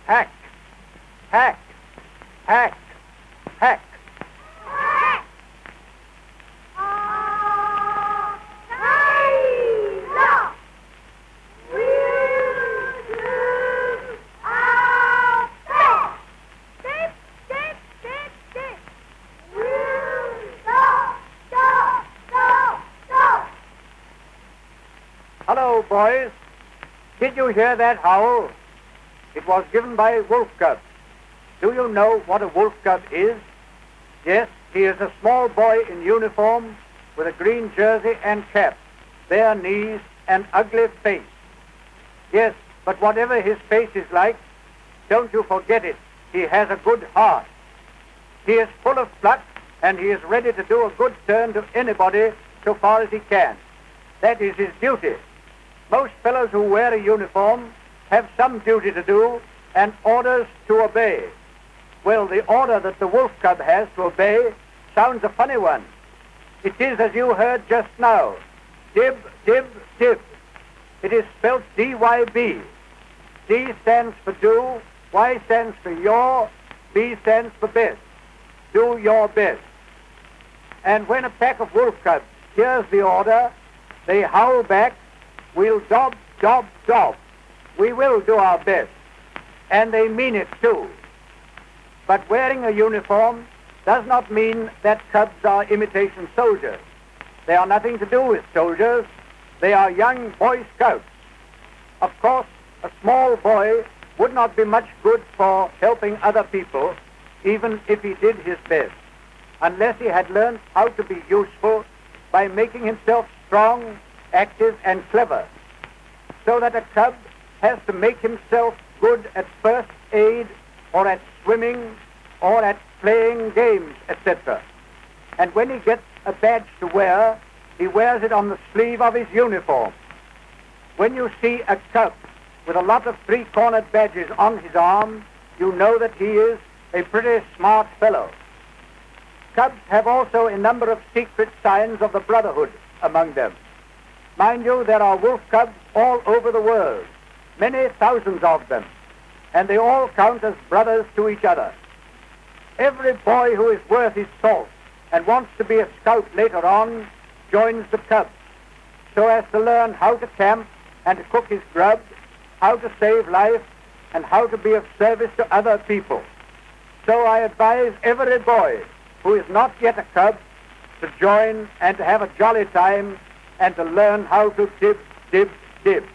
Hack, hack, hack, hack. Hello, boys. Did you hear that howl? It was given by a wolf cub. Do you know what a wolf cub is? Yes, he is a small boy in uniform with a green jersey and cap, bare knees, and ugly face. Yes, but whatever his face is like, don't you forget it. He has a good heart. He is full of pluck, and he is ready to do a good turn to anybody so far as he can. That is his duty. Most fellows who wear a uniform have some duty to do and orders to obey. Well, the order that the wolf cub has to obey sounds a funny one. It is as you heard just now. Dib, dib, dib. It is spelt D-Y-B. D stands for do, Y stands for your, B stands for best. Do your best. And when a pack of wolf cubs hears the order, they howl back, we'll dob, dob, dob. We will do our best. And they mean it too. But wearing a uniform does not mean that cubs are imitation soldiers. They are nothing to do with soldiers. They are young Boy Scouts. Of course, a small boy would not be much good for helping other people, even if he did his best, unless he had learned how to be useful by making himself strong, active, and clever. So that a cub has to make himself good at first aid, or at swimming, or at playing games, etc. And when he gets a badge to wear, he wears it on the sleeve of his uniform. When you see a cub with a lot of three-cornered badges on his arm, you know that he is a pretty smart fellow. Cubs have also a number of secret signs of the brotherhood among them. Mind you, there are wolf cubs all over the world, many thousands of them, and they all count as brothers to each other. Every boy who is worth his salt and wants to be a scout later on joins the cubs, so as to learn how to camp and to cook his grub, how to save life, and how to be of service to other people. So I advise every boy who is not yet a cub to join and to have a jolly time and to learn how to dib, dib, dib.